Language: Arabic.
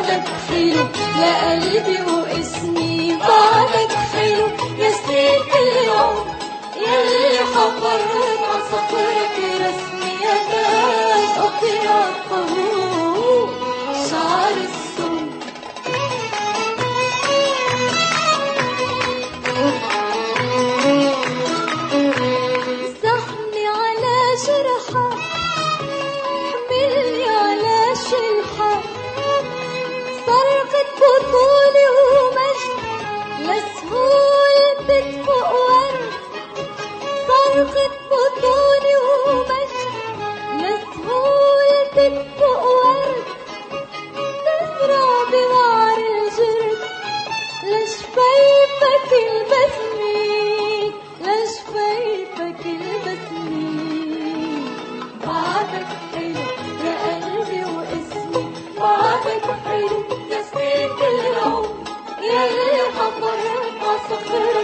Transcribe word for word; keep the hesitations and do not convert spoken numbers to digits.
بعدك حلو يا قلبي واسمي بعدك حلو يا سنين كل يوم يلي حفرت عصفرك رسمي يا تاج أطيار طهور شعر السوق زحني على جرحك حملني على شلحك صرخة بطولي ومجد لسهول بتفوق ورد صرخة بطولي ومجد لسهول بتفوق ورد تزرع بوعر الجرد لشفايفك البسمي لشفايفك البسمي بعدك حلو يا قلبي واسمي بعدك حلو يا سنين كل يوم يلي حفرت عصفرك